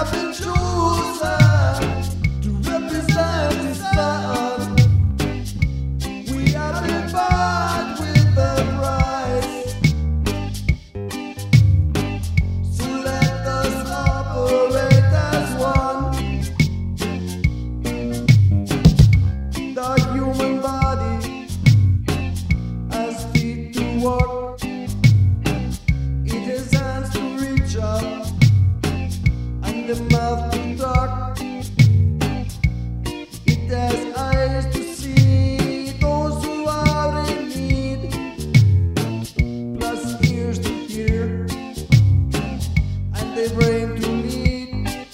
have been chosen to represent the sun. We have been bought with the price. So let us operate as one. The human body has feet to walk. It has hands to reach out and the mouth to talk. It has eyes to see those who are in need, plus ears to hear and a brain to lead.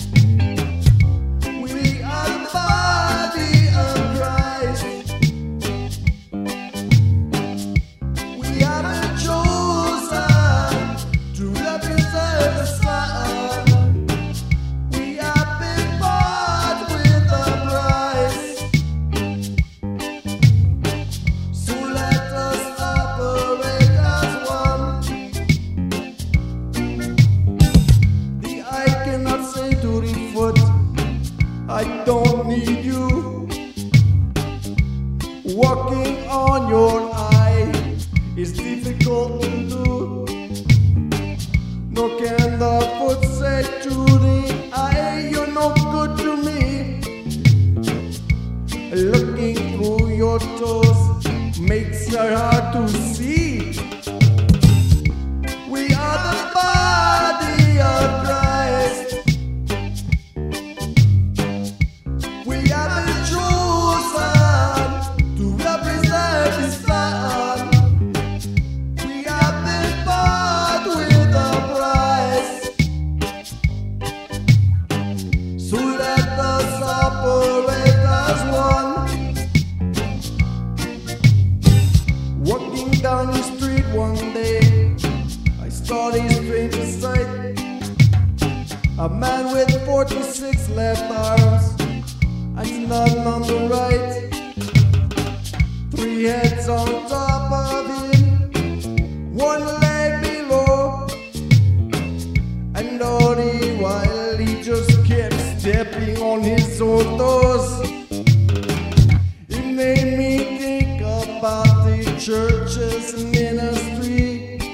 We are the body of Christ. We have been chosen to represent the sun. We have been bought with a price. So let us operate as one. The eye cannot say to the foot, I don't need you. Walking on your eye is difficult to do. Nor can the foot say to the eye, you're no good to me. Looking through your toes makes her hard to see. We are the body of Christ. We have been chosen to represent the sun. We have been bought with a price. So let us operate as one. Walking down the street one day, I saw this strange sight. A man with 46 left arms and none on the right. 3 heads on top of him, 1 leg below. And all the while he just kept stepping on his own toes. It made me think about the church's ministry.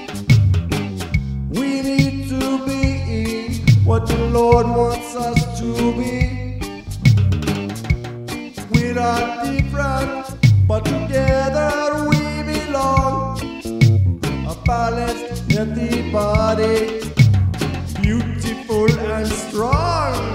We need to be what the Lord wants us to be. We're not different, but together we belong. A balanced, healthy body, beautiful and strong.